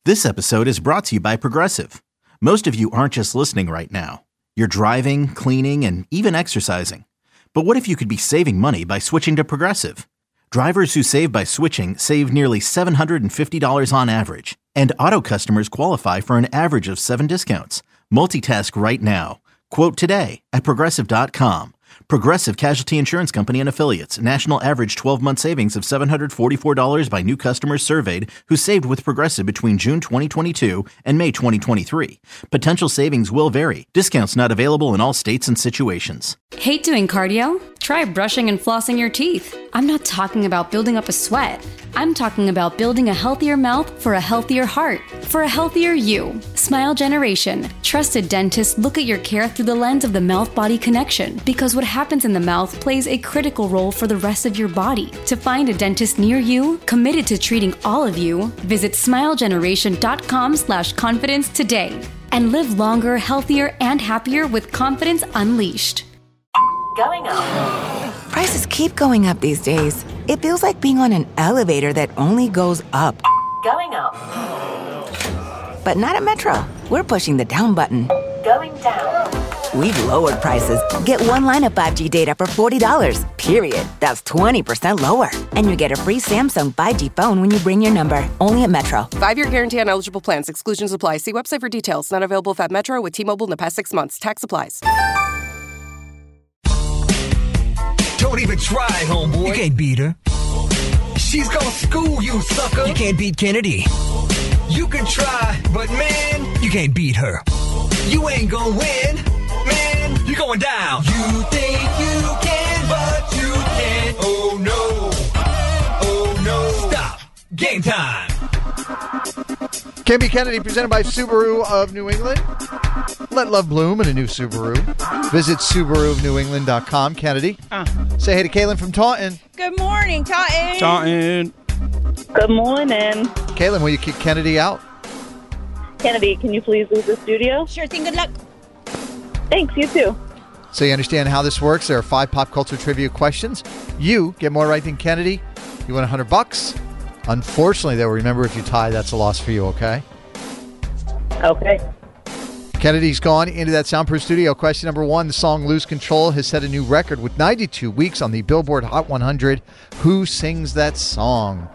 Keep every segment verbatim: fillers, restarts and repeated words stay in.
This episode is brought to you by Progressive. Most of you aren't just listening right now. You're driving, cleaning, and even exercising. But what if you could be saving money by switching to Progressive? Drivers who save by switching save nearly seven hundred fifty dollars on average. And auto customers qualify for an average of seven discounts. Multitask right now. Quote today at Progressive dot com. Progressive Casualty Insurance Company and Affiliates. National average twelve-month savings of seven hundred forty-four dollars by new customers surveyed who saved with Progressive between June twenty twenty-two and May twenty twenty-three. Potential savings will vary. Discounts not available in all states and situations. Hate doing cardio? Try brushing and flossing your teeth. I'm not talking about building up a sweat. I'm talking about building a healthier mouth for a healthier heart, for a healthier you. Smile Generation. Trusted dentists look at your care through the lens of the mouth-body connection, because what happens in the mouth plays a critical role for the rest of your body. To find a dentist near you, committed to treating all of you, visit smilegeneration.com slash confidence today. And live longer, healthier, and happier with confidence unleashed. Going up. Prices keep going up these days. It feels like being on an elevator that only goes up. Going up. But not at Metro. We're pushing the down button. Going down. We've lowered prices. Get one line of five G data for forty dollars, period. That's twenty percent lower. And you get a free Samsung five G phone when you bring your number. Only at Metro. Five-year guarantee on eligible plans. Exclusions apply. See website for details. Not available if at Metro with T-Mobile in the past six months. Tax applies. Don't even try, homeboy. You can't beat her. She's gonna school you, sucker. You can't beat Kennedy. You can try, but man, you can't beat her. You ain't gonna win, man. You're going down. You think you can, but you can't. Oh no. Oh no. Stop. Game time. K B Kennedy, presented by Subaru of New England. Let love bloom in a new Subaru. Visit Subaru of New England dot com. Kennedy, uh. say hey to Caitlin from Taunton. Good morning, Taunton. Taunton. Good morning. Caitlin, will you kick Kennedy out? Kennedy, can you please leave the studio? Sure thing. Good luck. Thanks, you too. So you understand how this works. There are five pop culture trivia questions. You get more right than Kennedy. You win one hundred bucks. Unfortunately, though, remember, if you tie, that's a loss for you, okay? Okay. Kennedy's gone into that soundproof studio. Question number one. The song Lose Control has set a new record with ninety-two weeks on the Billboard Hot one hundred. Who sings that song?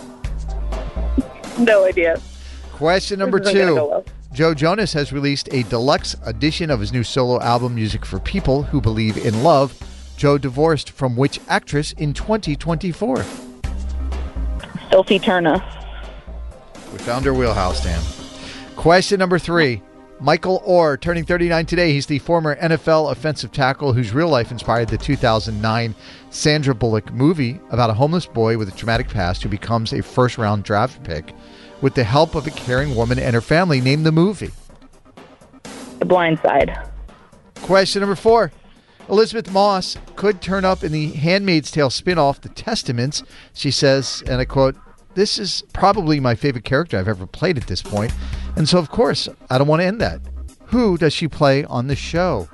No idea. Question number two. Well. Joe Jonas has released a deluxe edition of his new solo album, Music for People Who Believe in Love. Joe divorced from which actress in twenty twenty-four? Sophie Turner. We found her wheelhouse, Dan. Question number three. Michael Orr, turning thirty-nine today. He's the former N F L offensive tackle whose real life inspired the two thousand nine Sandra Bullock movie about a homeless boy with a traumatic past who becomes a first-round draft pick with the help of a caring woman and her family. Name the movie. The Blind Side. Question number four. Elizabeth Moss could turn up in the Handmaid's Tale spinoff, The Testaments. She says, and I quote, "This is probably my favorite character I've ever played at this point. And so, of course, I don't want to end that." Who does she play on the show?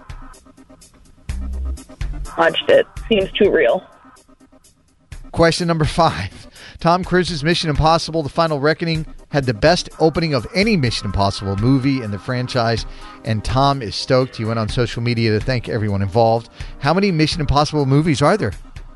Watched it. Seems too real. Question number five. Tom Cruise's Mission Impossible: The Final Reckoning had the best opening of any Mission Impossible movie in the franchise, and Tom is stoked. He went on social media to thank everyone involved. How many Mission Impossible movies are there?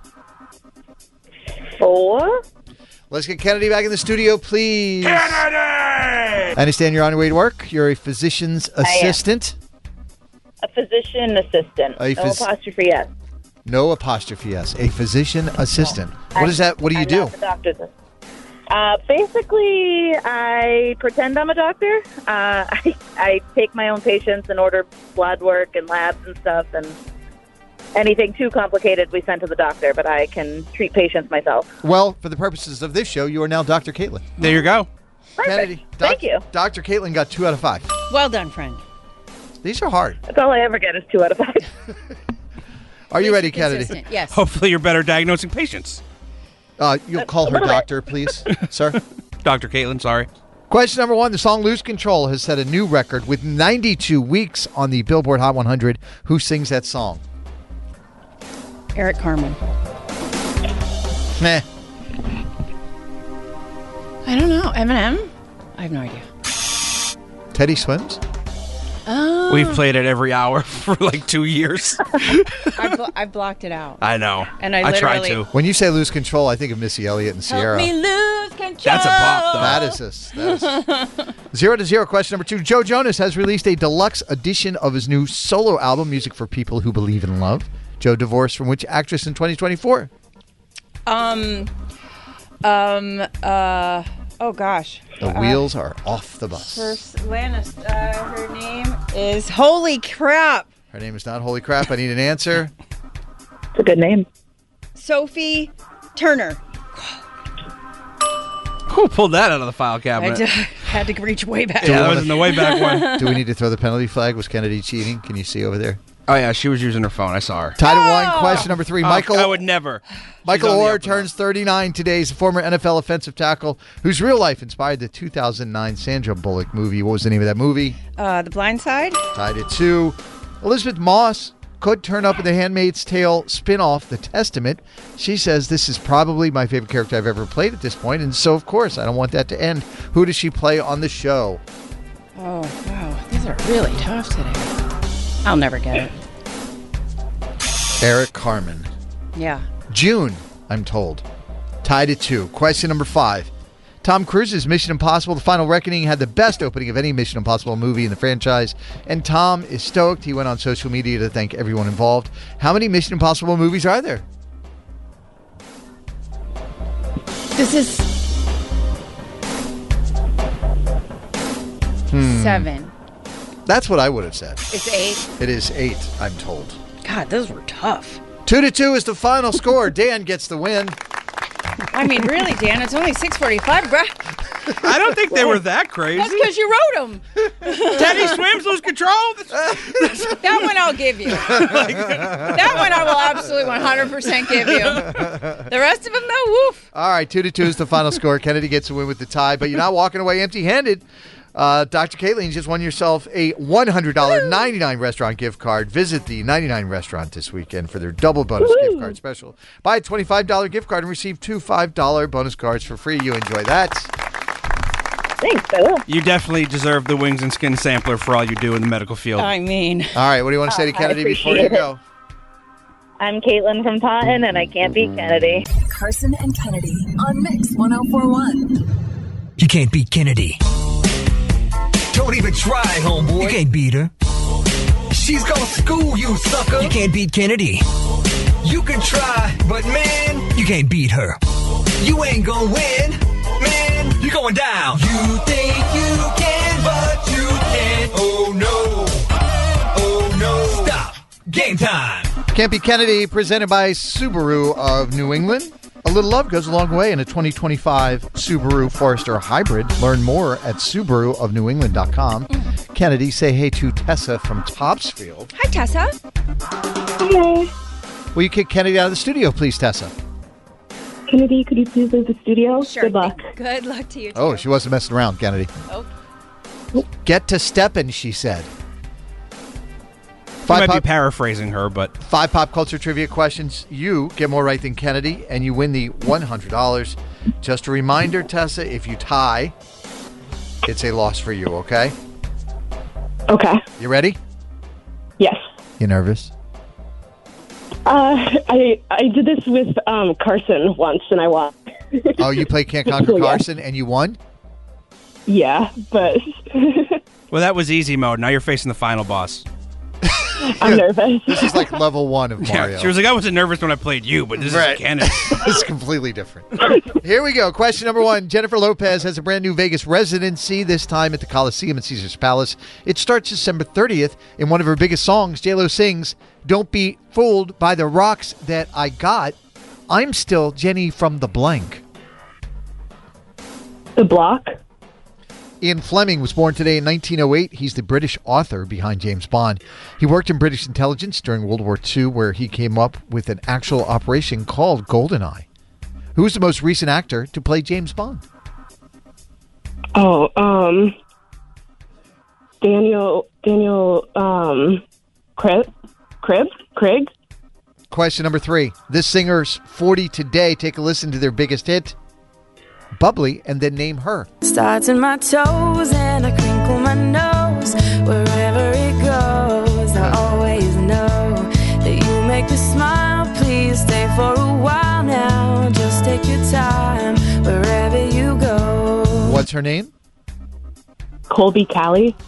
Four. Let's get Kennedy back in the studio, please. Kennedy! I understand you're on your way to work. You're a physician's assistant. A physician assistant. A no phys- apostrophe S. No apostrophe S. A physician assistant. No. What is that? What do you I'm do? Not the doctor's assistant. Uh, basically, I pretend I'm a doctor. Uh, I, I take my own patients and order blood work and labs and stuff, and anything too complicated we send to the doctor, but I can treat patients myself. Well, for the purposes of this show, you are now Doctor Caitlin. There you go. Perfect. Kennedy, doc- Thank you. Doctor Caitlin got two out of five. Well done, friend. These are hard. That's all I ever get is two out of five. Are you ready, Kennedy? Consistent, yes. Hopefully you're better diagnosing patients. Uh, you'll call her doctor, please, sir. Doctor Caitlin, sorry. Question number one. The song Lose Control has set a new record with ninety-two weeks on the Billboard Hot one hundred. Who sings that song? Eric Carmen. Meh. I don't know. Eminem? I have no idea. Teddy Swims? Oh. We've played it every hour for like two years. I, blo- I blocked it out. I know. And I I tried literally- to. When you say lose control, I think of Missy Elliott and Help Sierra. me lose control. That's a pop, though. That is this. That is. Zero to zero. Question number two. Joe Jonas has released a deluxe edition of his new solo album, Music for People Who Believe in Love. Joe divorced from which actress in twenty twenty-four? Um, um, uh, oh gosh. The Uh, wheels are off the bus. First, Lannis, uh, her name is, holy crap, Her name is not Holy Crap. I need an answer. It's a good name. Sophie Turner. Who pulled that out of the file I cabinet? d- had to reach way back. Yeah, that was in the way back one. Do we need to throw the penalty flag? Was Kennedy cheating? Can you see over there? Oh, yeah, she was using her phone. I saw her. Tied at one. Question number three. Oh, Michael. I would never. Michael She's on the Orr up and turns thirty-nine today. He's a former N F L offensive tackle whose real life inspired the two thousand nine Sandra Bullock movie. What was the name of that movie? Uh, The Blind Side. Tied at two. Elizabeth Moss could turn up in the Handmaid's Tale spinoff, The Testament. She says, this is probably my favorite character I've ever played at this point, and so, of course, I don't want that to end. Who does she play on the show? Oh, wow. These are really tough today. I'll never get it. Eric Carmen. Yeah. June, I'm told. Tied at two. Question number five. Tom Cruise's Mission Impossible: The Final Reckoning had the best opening of any Mission Impossible movie in the franchise, and Tom is stoked. He went on social media to thank everyone involved. How many Mission Impossible movies are there? This is Hmm. seven. That's what I would have said. It's eight. It is eight, I'm told. God, those were tough. Two to two is the final score. Dan gets the win. I mean, really, Dan, it's only six forty-five, bruh. I don't think they were that crazy. That's because you wrote them. Teddy Swims lose control? That one I'll give you. That one I will absolutely one hundred percent give you. The rest of them, though, woof. All right, two to two is the final score. Kennedy gets the win with the tie, but you're not walking away empty-handed. Uh, Doctor Caitlin, you just won yourself a one hundred dollars ninety-nine restaurant gift card. Visit the ninety-nine restaurant this weekend for their double bonus Woo. gift card special. Buy a twenty-five dollars gift card and receive two five dollars bonus cards for free. You enjoy that. Thanks, I will. You definitely deserve the wings and skin sampler for all you do in the medical field. I mean. All right, what do you want to say to Oh, I Kennedy before you appreciate go? I'm Caitlin from Taunton, and I can't beat Kennedy. Carson and Kennedy on Mix ten forty-one. You can't beat Kennedy. Don't even try, homeboy. You can't beat her. She's gonna school you, sucker. You can't beat Kennedy. You can try, but man, You can't beat her. you ain't gonna win. Man, you're going down. You think you can, but you can't. Oh no. Oh no. Stop. Game time. Can't Be Kennedy, presented by Subaru of New England. A little love goes a long way in a twenty twenty-five Subaru Forester Hybrid. Learn more at Subaru of New England dot com. Kennedy, say hey to Tessa from Topsfield. Hi, Tessa. Hi. Will you kick Kennedy out of the studio, please, Tessa? Kennedy, could you please leave the studio? Sure. Good luck. Good luck to you, too. Oh, she wasn't messing around, Kennedy. Oh. Get to steppin', she said. I might Five be pop, paraphrasing her, but five pop culture trivia questions. You get more right than Kennedy, and you win the one hundred dollars. Just a reminder, Tessa, if you tie, it's a loss for you, okay? Okay. You ready? Yes. You nervous? Uh, I I did this with um, Carson once, and I won. Oh, you played Can't Conquer Yeah. Carson, and you won? Yeah, but well, that was easy mode. Now you're facing the final boss. I'm nervous. This is like level one of Mario. Yeah, she was like, I wasn't nervous when I played you, but this Right. is Kennedy. It's completely different. Here we go. Question number one. Jennifer Lopez has a brand new Vegas residency, this time at the Coliseum at Caesars Palace. It starts December thirtieth. In one of her biggest songs, J-Lo sings, "Don't be fooled by the rocks that I got. I'm still Jenny from the blank." The Block. Ian Fleming was born today in nineteen oh eight. He's the British author behind James Bond. He worked in British intelligence during World War Two, where he came up with an actual operation called GoldenEye. Who's the most recent actor to play James Bond? Oh, um, Daniel, Daniel, um, Crib, Crib, Craig. Question number three. This singer's forty today. Take a listen to their biggest hit, Bubbly, and then name her. Starts in my toes and I crinkle my nose. Wherever it goes, I always know that you make me smile. Please stay for a while now. Just take your time wherever you go. What's her name? Colby Callie.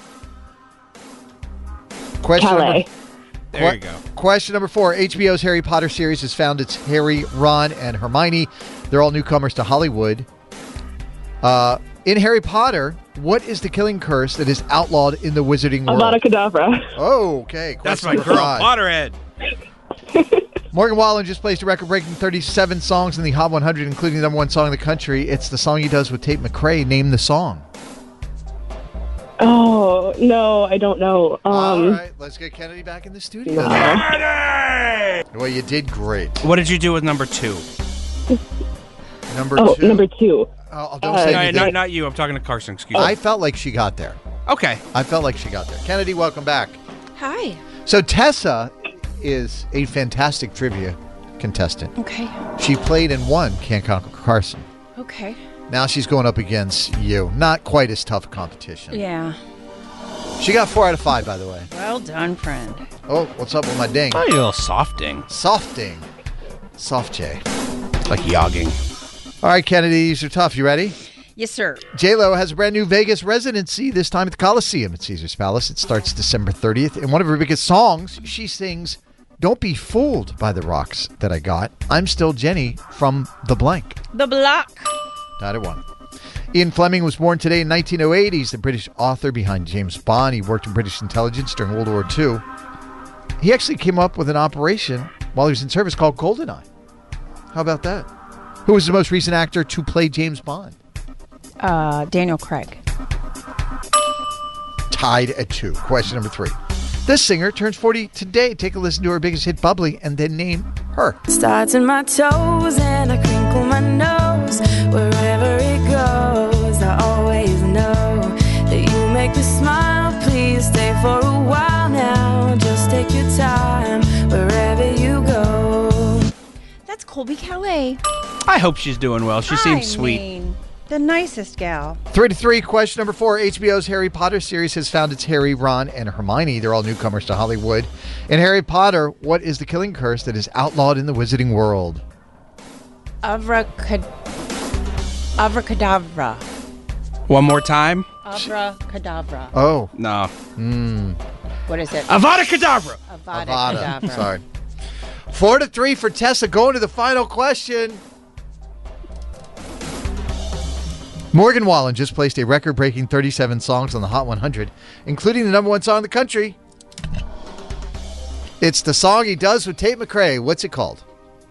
Question Calais. number, There you go. Question number four. H B O's Harry Potter series has found its Harry, Ron, and Hermione. They're all newcomers to Hollywood. Uh, in Harry Potter, what is the killing curse that is outlawed in the wizarding world? Avada Kedavra. Oh, okay. That's Question my girl, five. Potterhead. Morgan Wallen just placed a record-breaking thirty-seven songs in the Hot one hundred, including the number one song in the country. It's the song he does with Tate McRae. Name the song. Oh, no, I don't know. Um, All right, let's get Kennedy back in the studio. No. Well, you did great. What did you do with number two? Number oh, two. number two. Oh, don't Uh, say No, anything. not, not you. I'm talking to Carson. Excuse me. I felt like she got there. Okay. I felt like she got there. Kennedy, welcome back. Hi. So Tessa is a fantastic trivia contestant. Okay. She played and won Can't Conquer Carson. Okay. Now she's going up against you. Not quite as tough a competition. Yeah. She got four out of five, by the way. Well done, friend. Oh, what's up with my ding? Oh, you little softing. Softing. Soft J. Like yogging. All right, Kennedy, these are tough. You ready? Yes, sir. J-Lo has a brand new Vegas residency, this time at the Coliseum at Caesars Palace. It starts December thirtieth. And one of her biggest songs, she sings, "Don't Be Fooled by the Rocks That I Got. I'm Still Jenny from the blank." The block. Not at one. Ian Fleming was born today in nineteen oh eight. He's the British author behind James Bond. He worked in British intelligence during World War Two. He actually came up with an operation while he was in service called GoldenEye. How about that? Who was the most recent actor to play James Bond? Uh, Daniel Craig. Tied at two. Question number three. This singer turns forty today. Take a listen to her biggest hit, Bubbly, and then name her. Starts in my toes and I crinkle my nose. Wherever it goes, I always know that you make me smile. Please stay for a while now. Just take your time wherever you go. That's Colby Calais. I hope she's doing well. She seems sweet. Mean, the nicest gal. Three to three. Question number four. H B O's Harry Potter series has found its Harry, Ron, and Hermione. They're all newcomers to Hollywood. In Harry Potter, what is the killing curse that is outlawed in the wizarding world? Avracad- Avracadabra. One more time. Avracadabra. Oh. No. Hmm. What is it? Avada Kedavra. Avada Avada. Kedavra. Sorry. Four to three for Tessa. Going to the final question. Morgan Wallen just placed a record-breaking thirty-seven songs on the Hot one hundred, including the number one song in the country. It's the song he does with Tate McRae. What's it called?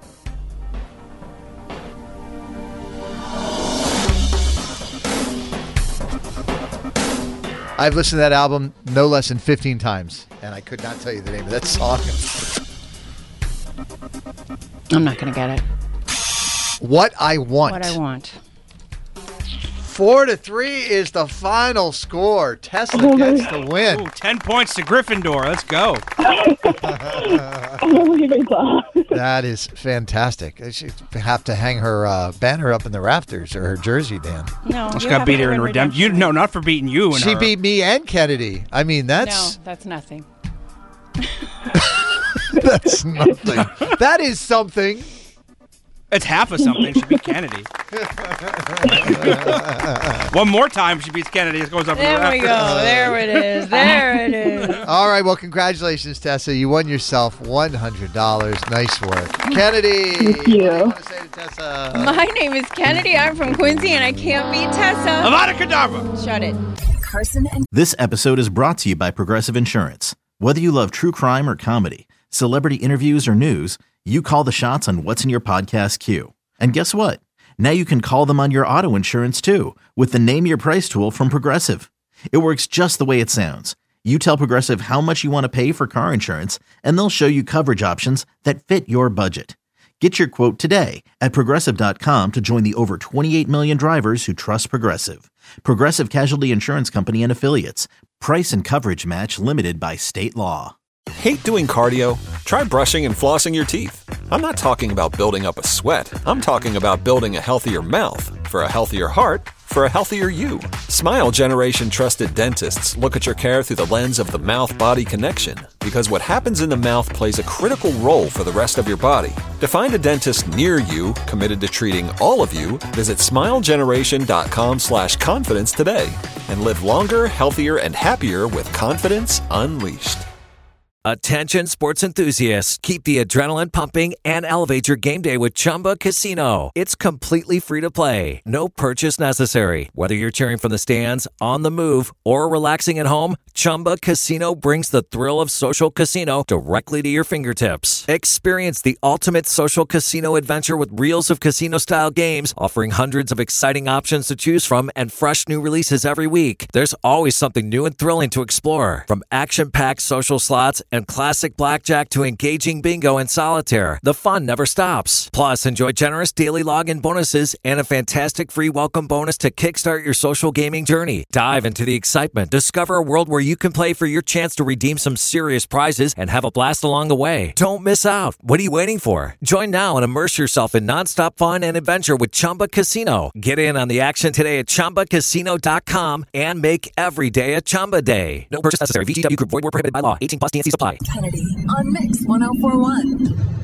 I've listened to that album no less than fifteen times, and I could not tell you the name of that song. I'm not going to get it. What I Want. What I Want. Four to three is the final score. Tessa Oh gets my- the win. Ooh, ten points to Gryffindor. Let's go. I don't believe I saw. That is fantastic. She have to hang her uh, banner up in the rafters or her jersey, Dan. No. Just you got have beat it her in redemption. You no, not for beating you. And She her. beat me and Kennedy. I mean, that's No, that's nothing. that's nothing. That is something. It's half of something. She beat Kennedy. One more time, she beats Kennedy. It goes up. There in we the go. rafters. There it is. There it is. All right. Well, congratulations, Tessa. You won yourself one hundred dollars. Nice work. Kennedy. Thank you. What do you want to say to Tessa? My name is Kennedy. I'm from Quincy, and I can't beat Tessa. Avada Kedavra. Shut it. Carson and This episode is brought to you by Progressive Insurance. Whether you love true crime or comedy, celebrity interviews or news, you call the shots on what's in your podcast queue. And guess what? Now you can call them on your auto insurance too with the Name Your Price tool from Progressive. It works just the way it sounds. You tell Progressive how much you want to pay for car insurance, and they'll show you coverage options that fit your budget. Get your quote today at Progressive dot com to join the over twenty-eight million drivers who trust Progressive. Progressive Casualty Insurance Company and Affiliates. Price and coverage match limited by state law. Hate doing cardio? Try brushing and flossing your teeth. I'm not talking about building up a sweat. I'm talking about building a healthier mouth. For a healthier heart, for a healthier you. Smile Generation trusted dentists look at your care through the lens of the mouth-body connection, because what happens in the mouth plays a critical role for the rest of your body. To find a dentist near you committed to treating all of you, visit smilegeneration.com slash confidence today and live longer, healthier, and happier with confidence unleashed. Attention sports enthusiasts, keep the adrenaline pumping and elevate your game day with Chumba Casino. It's completely free to play. No purchase necessary. Whether you're cheering from the stands, on the move, or relaxing at home, Chumba Casino brings the thrill of social casino directly to your fingertips. Experience the ultimate social casino adventure with reels of casino-style games, offering hundreds of exciting options to choose from and fresh new releases every week. There's always something new and thrilling to explore, from action-packed social slots and classic blackjack to engaging bingo and solitaire. The fun never stops. Plus, enjoy generous daily login bonuses and a fantastic free welcome bonus to kickstart your social gaming journey. Dive into the excitement. Discover a world where you can play for your chance to redeem some serious prizes and have a blast along the way. Don't miss out. What are you waiting for? Join now and immerse yourself in nonstop fun and adventure with Chumba Casino. Get in on the action today at chumba casino dot com and make every day a Chumba day. No purchase necessary. V G W Group. Void where prohibited by law. eighteen plus T N C supply. Kennedy on Mix one oh four one.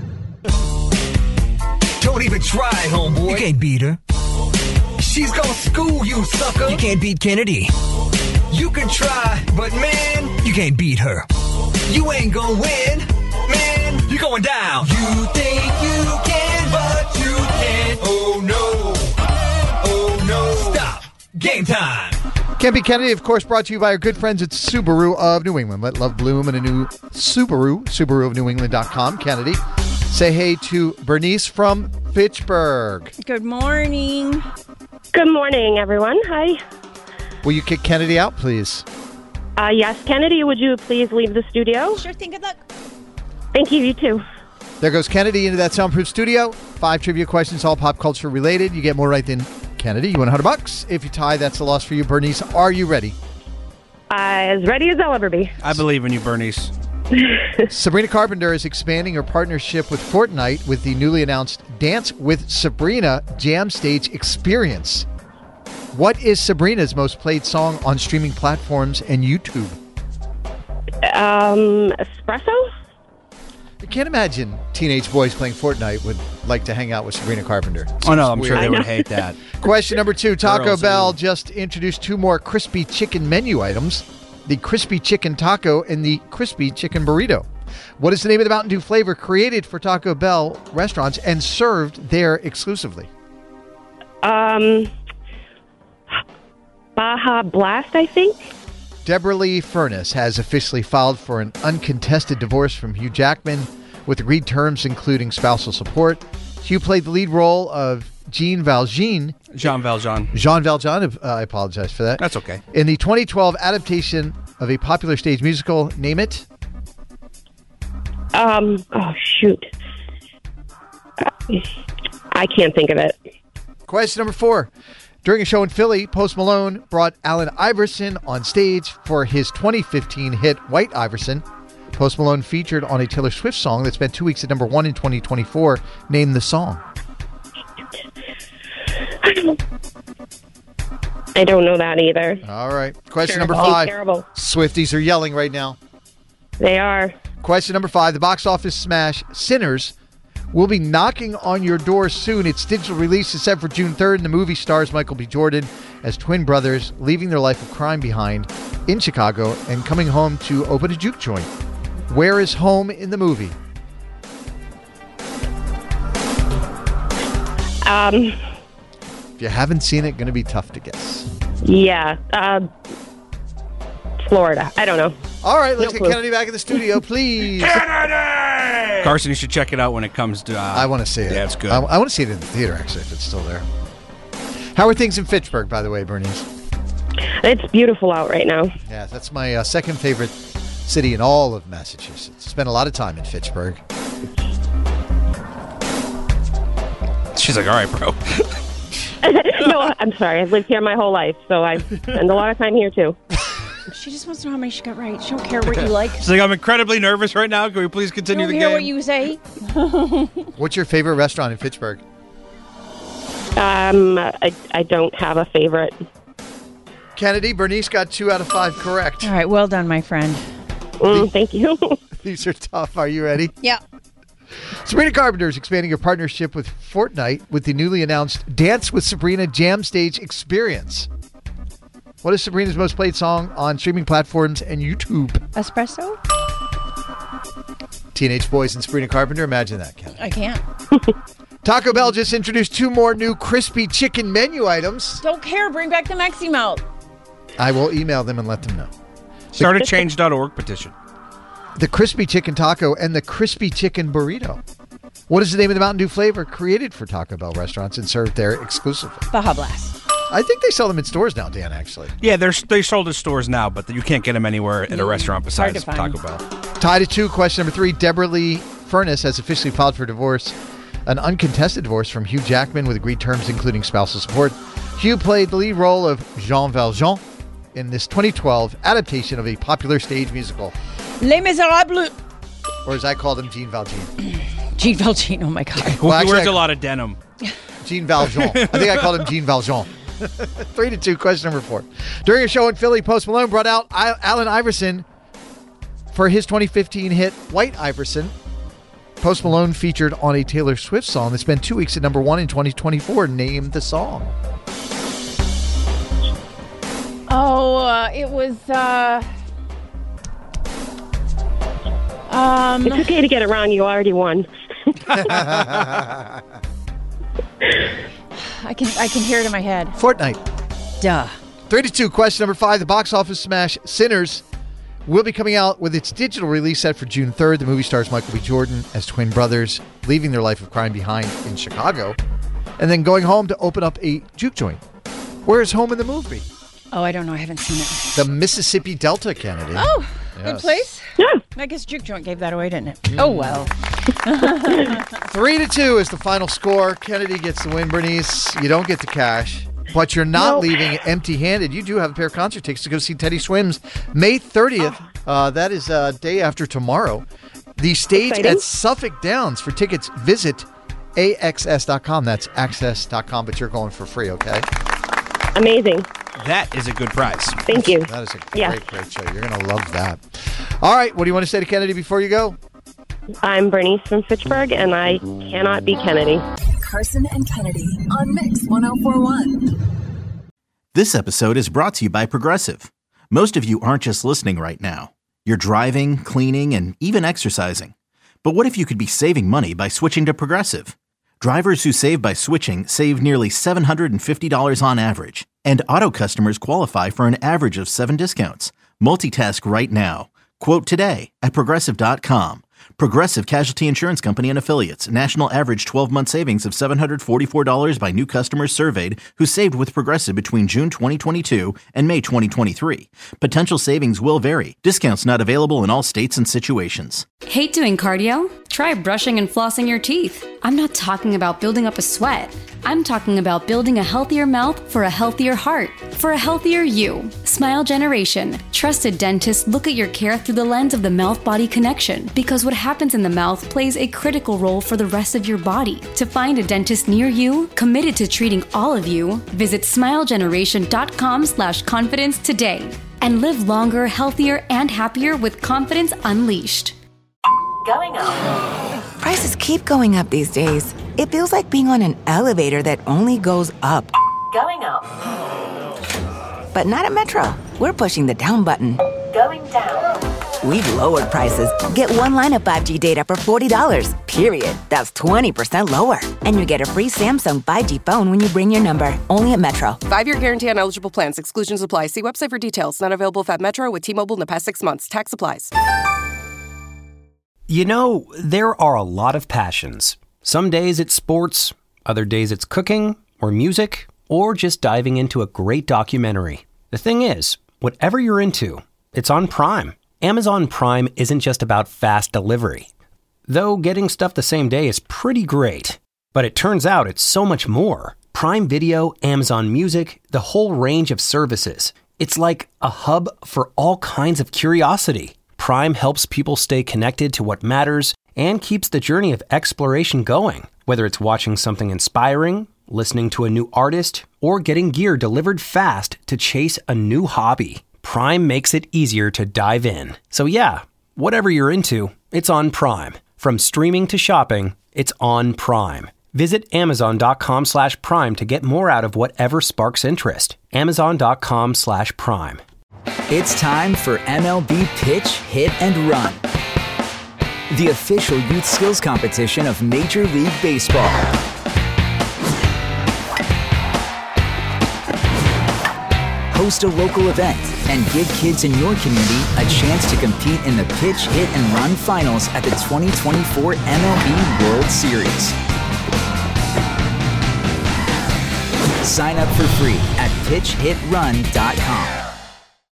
Don't even try, homeboy. You can't beat her. She's gonna school you, sucker. You can't beat Kennedy. You can try, but man, You can't beat her. you ain't gonna win. Man, you're going down. You think you can, but you can't. Oh no. Oh no. Stop. Game time. Can't Be Kennedy, of course, brought to you by our good friends at Subaru of New England. Let love bloom in a new Subaru, Subaru of New England dot com. Kennedy, say hey to Bernice from Fitchburg. Good morning. Good morning, everyone. Hi. Will you kick Kennedy out, please? Uh, yes, Kennedy, would you please leave the studio? Sure thing. Good luck. Thank you, you too. There goes Kennedy into that soundproof studio. Five trivia questions, all pop culture related. You get more right than Kennedy. You win one hundred bucks. If you tie, that's a loss for you. Bernice, are you ready? Uh, as ready as I'll ever be. I believe in you, Bernice. Sabrina Carpenter is expanding her partnership with Fortnite with the newly announced Dance with Sabrina Jam Stage Experience. What is Sabrina's most played song on streaming platforms and YouTube? Um, espresso? I can't imagine teenage boys playing Fortnite would like to hang out with Sabrina Carpenter. Oh, no, I'm Seems sure weird. they would hate that. Question number two. Taco Girls Bell are- just introduced two more crispy chicken menu items. The crispy chicken taco and the crispy chicken burrito. What is the name of the Mountain Dew flavor created for Taco Bell restaurants and served there exclusively? Um, Baja Blast, I think. Deborah Lee Furness has officially filed for an uncontested divorce from Hugh Jackman with agreed terms including spousal support. Hugh played the lead role of Jean Valjean. Jean Valjean. Jean Valjean, uh, I apologize for that. That's okay. In the twenty twelve adaptation of a popular stage musical, name it. Um, oh, shoot. Uh, I can't think of it. Question number four. During a show in Philly, Post Malone brought Allen Iverson on stage for his twenty fifteen hit White Iverson. Post Malone featured on a Taylor Swift song that spent two weeks at number one in twenty twenty-four. Name the song. I don't know that either. All right. Question Terrible. number five. Terrible. Swifties are yelling right now. They are. Question number five. The box office smash Sinners will be knocking on your door soon. Its digital release is set for June third, and the movie stars Michael B. Jordan as twin brothers leaving their life of crime behind in Chicago and coming home to open a juke joint. Where is home in the movie? Um, If you haven't seen it, going to be tough to guess. yeah. Uh, Florida. I don't know. All right, let's No get clue. Kennedy back in the studio, please. Carson, you should check it out when it comes to... Uh, I want to see it. Yeah, it's good. I, I want to see it in the theater, actually, if it's still there. How are things in Fitchburg, by the way, Bernice? It's beautiful out right now. Yeah, that's my uh, second favorite city in all of Massachusetts. Spent a lot of time in Fitchburg. She's like, all right, bro. No, I'm sorry. I've lived here my whole life, so I spend a lot of time here, too. She just wants to know how many she got right. She don't care what you like. She's like, I'm incredibly nervous right now. Can we please continue don't the hear game? what you say. What's your favorite restaurant in Fitchburg? Um, I, I don't have a favorite. Kennedy, Bernice got two out of five correct. All right, well done, my friend. Mm, thank you. These are tough. Are you ready? Yeah. Sabrina Carpenter is expanding her partnership with Fortnite with the newly announced Dance with Sabrina Jam Stage experience. What is Sabrina's most played song on streaming platforms and YouTube? Espresso? Teenage Boys and Sabrina Carpenter. Imagine that, Kennedy. I can't. Taco Bell just introduced two more new crispy chicken menu items. Don't care. Bring back the Mexi Melt. I will email them and let them know. Start a change dot org petition. The crispy chicken taco and the crispy chicken burrito. What is the name of the Mountain Dew flavor created for Taco Bell restaurants and served there exclusively? Baja Blast. I think they sell them in stores now, Dan, actually. Yeah, they're they sold at stores now, but you can't get them anywhere at a restaurant hard to besides find. Taco Bell. Tied at two, question number three. Deborah Lee Furness has officially filed for divorce. An uncontested divorce from Hugh Jackman with agreed terms including spousal support. Hugh played the lead role of Jean Valjean in this twenty twelve adaptation of a popular stage musical. Les Miserables. Or as I called him, Jean Valjean. Jean Valjean, oh my God. Well, he actually, wears I- a lot of denim. Jean Valjean. I think I called him Jean Valjean. Three to two. Question number four. During a show in Philly, Post Malone brought out I- Allen Iverson for his twenty fifteen hit White Iverson. Post Malone featured on a Taylor Swift song that's been two weeks at number one in twenty twenty-four. Name the song. Oh, uh, it was... Uh, um, It's okay to get it wrong. You already won. I can I can hear it in my head. Fortnite. Duh. Three to two. Question number five. The box office smash Sinners will be coming out with its digital release set for June third. The movie stars Michael B. Jordan as twin brothers leaving their life of crime behind in Chicago and then going home to open up a juke joint. Where is home in the movie? Oh, I don't know. I haven't seen it. The Mississippi Delta, Kennedy. Oh, Yes. good place. Yeah. I guess Juke Joint gave that away, didn't it? Oh, well. Three to two is the final score. Kennedy gets the win, Bernice. You don't get the cash, but you're not Nope. leaving empty-handed. You do have a pair of concert tickets to go see Teddy Swims May thirtieth. Uh, that is uh, day after tomorrow. The stage Exciting. at Suffolk Downs. For tickets, visit A X S dot com. That's access dot com, but you're going for free, okay? Amazing. That is a good prize. Thank you. That is a great, Yeah. great show. You're going to love that. All right, what do you want to say to Kennedy before you go? I'm Bernice from Fitchburg, and I cannot be Kennedy. Carson and Kennedy on Mix one oh four one. This episode is brought to you by Progressive. Most of you aren't just listening right now. You're driving, cleaning, and even exercising. But what if you could be saving money by switching to Progressive? Drivers who save by switching save nearly seven hundred fifty dollars on average. And auto customers qualify for an average of seven discounts. Multitask right now. Quote today at Progressive dot com. Progressive Casualty Insurance Company and Affiliates. National average twelve-month savings of seven hundred forty-four dollars by new customers surveyed who saved with Progressive between June twenty twenty-two and May twenty twenty-three. Potential savings will vary. Discounts not available in all states and situations. Hate doing cardio? Try brushing and flossing your teeth. I'm not talking about building up a sweat. I'm talking about building a healthier mouth for a healthier heart, for a healthier you. Smile Generation. Trusted dentists look at your care through the lens of the mouth-body connection because what happens in the mouth plays a critical role for the rest of your body. To find a dentist near you, committed to treating all of you, visit smilegeneration.com slash confidence today and live longer, healthier, and happier with confidence unleashed. Going up. Prices keep going up these days. It feels like being on an elevator that only goes up. Going up. But not at Metro. We're pushing the down button. Going down. We've lowered prices. Get one line of five G data for forty dollars, period. That's twenty percent lower. And you get a free Samsung five G phone when you bring your number. Only at Metro. Five-year guarantee on eligible plans. Exclusions apply. See website for details. Not available if at Metro with T-Mobile in the past six months. Tax applies. You know, there are a lot of passions. Some days it's sports, other days it's cooking, or music, or just diving into a great documentary. The thing is, whatever you're into, it's on Prime. Amazon Prime isn't just about fast delivery. Though getting stuff the same day is pretty great. But it turns out it's so much more. Prime Video, Amazon Music, the whole range of services. It's like a hub for all kinds of curiosity. Prime helps people stay connected to what matters and keeps the journey of exploration going. Whether it's watching something inspiring, listening to a new artist, or getting gear delivered fast to chase a new hobby, Prime makes it easier to dive in. So yeah, whatever you're into, it's on Prime. From streaming to shopping, it's on Prime. Visit amazon.com slash prime to get more out of whatever sparks interest. Amazon.com slash prime. It's time for M L B Pitch, Hit, and Run, the official youth skills competition of Major League Baseball. Host a local event and give kids in your community a chance to compete in the Pitch, Hit, and Run finals at the twenty twenty-four M L B World Series. Sign up for free at pitch hit run dot com.